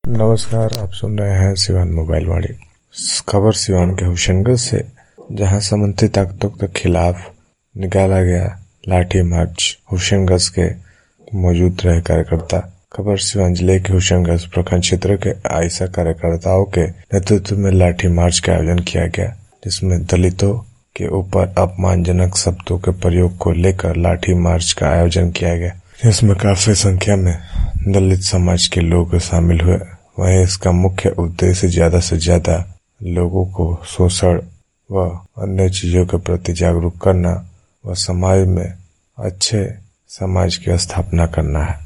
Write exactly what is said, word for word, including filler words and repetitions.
नमस्कार, आप सुन रहे हैं सिवान मोबाइल वाणी। खबर सिवान के हुसैनगंज से, जहां सामंती ताकतों के खिलाफ निकाला गया लाठी मार्च। हुसैनगंज के मौजूद रहे कार्यकर्ता। खबर सिवान जिले के हुसैनगंज प्रखंड क्षेत्र के आयशा कार्यकर्ताओं के नेतृत्व में लाठी मार्च का आयोजन किया गया, जिसमें दलितों के ऊपर अपमानजनक शब्दों के प्रयोग को लेकर लाठी मार्च का आयोजन किया गया, जिसमें काफी संख्या में दलित समाज के लोग शामिल हुए। वहीं इसका मुख्य उद्देश्य ज्यादा से ज्यादा लोगों को शोषण व अन्य चीजों के प्रति जागरूक करना व समाज में अच्छे समाज की स्थापना करना है।